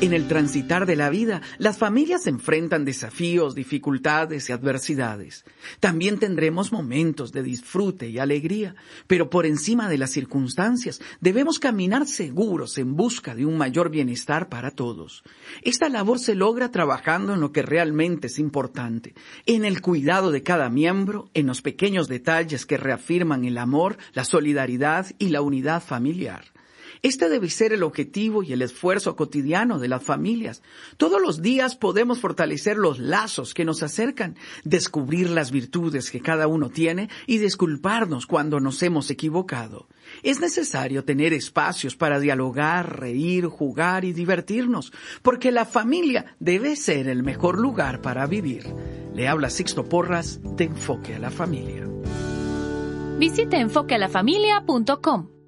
En el transitar de la vida, las familias enfrentan desafíos, dificultades y adversidades. También tendremos momentos de disfrute y alegría, pero por encima de las circunstancias, debemos caminar seguros en busca de un mayor bienestar para todos. Esta labor se logra trabajando en lo que realmente es importante, en el cuidado de cada miembro, en los pequeños detalles que reafirman el amor, la solidaridad y la unidad familiar. Este debe ser el objetivo y el esfuerzo cotidiano de las familias. Todos los días podemos fortalecer los lazos que nos acercan, descubrir las virtudes que cada uno tiene y disculparnos cuando nos hemos equivocado. Es necesario tener espacios para dialogar, reír, jugar y divertirnos, porque la familia debe ser el mejor lugar para vivir. Le habla Sixto Porras de Enfoque a la Familia. Visite enfoquealafamilia.com.